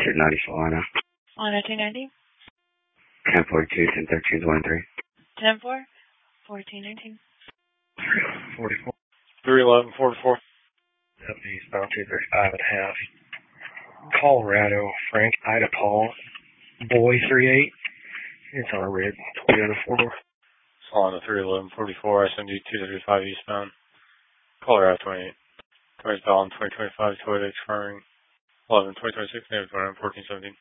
290 Solana. Solana 290. 1042, 1013, 23. 10-4, 1419. 44. 311, 44. 70 eastbound 235.5. Colorado, Frank, Ida Paul, Boy 38. It's on a red, Toyota 4-door. Solana 311, 44, SMD 235 eastbound. Colorado 28. 20,000, 2025, Toyota expiring 11, 2026, name 1417.